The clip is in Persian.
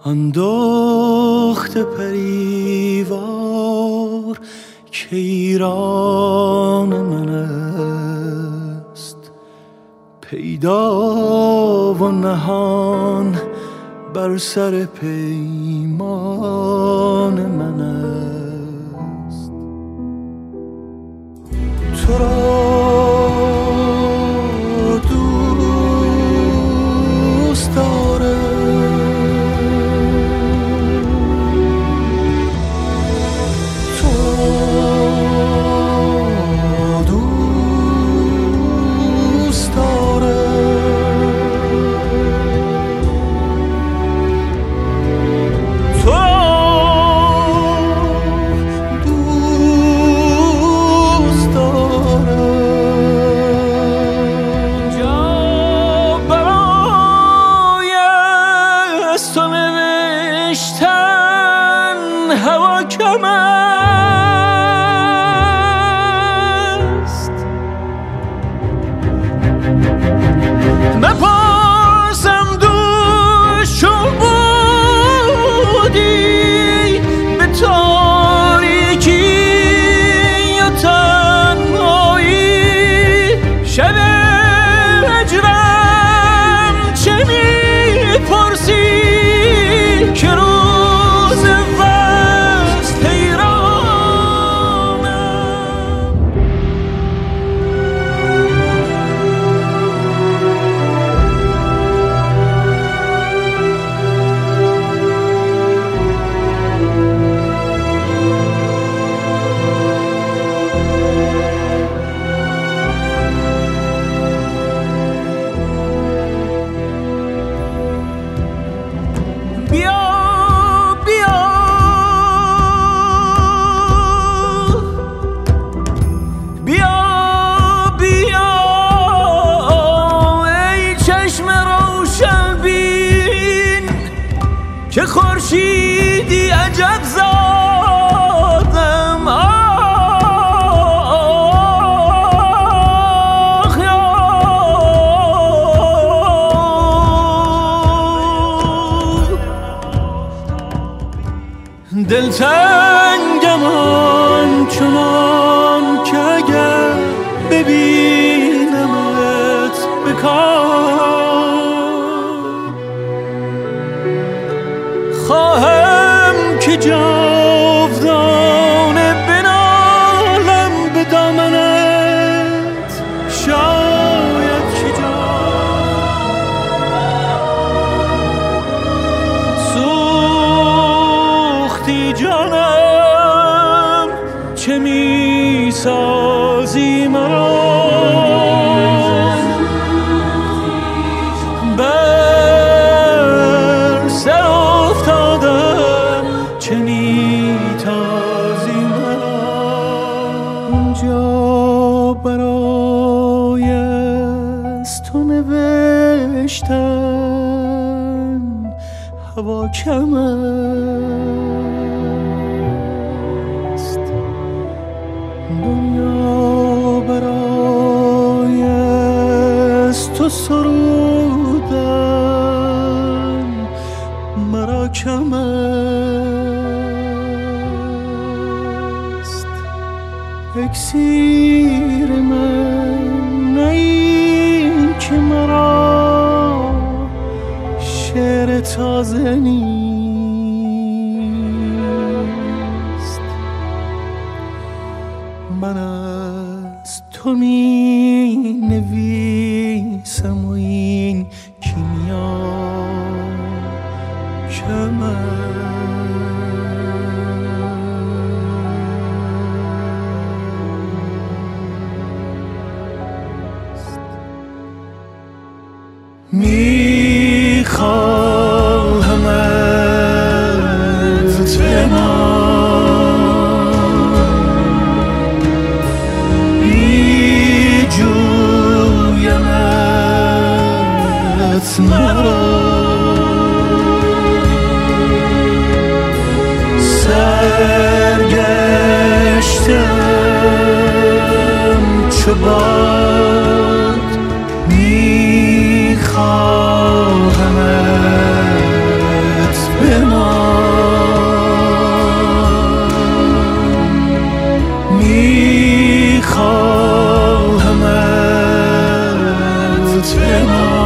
آن دخت پریوار که ایران من است، پیدا و نهان بر سر پیمان من است. تو را دوست دارم، هوا کم است. بپرسم دوش چون بودی به تاریکی یا تنهایی، شب هجرم چه میپرسی که روز که خورشیدی عجب زادم. آخ دلتنگم آنچنان که اگر ببینمت به خواهم که جاودانه بنالم به دامنت. شاید که سوختی جانم، چه میسازی مرا برای از تو نوشتن هوا کم است. دنیا برای از تو سرودن مرا کم است. اکسیر من نه این که مرا شعر تازه نیست. من از تو می نویسم و این کیمیا کم است. میخواهمت بمان، میجویمت مرا، سرگشتم چو باد، میخواهمت بمان. لطف ما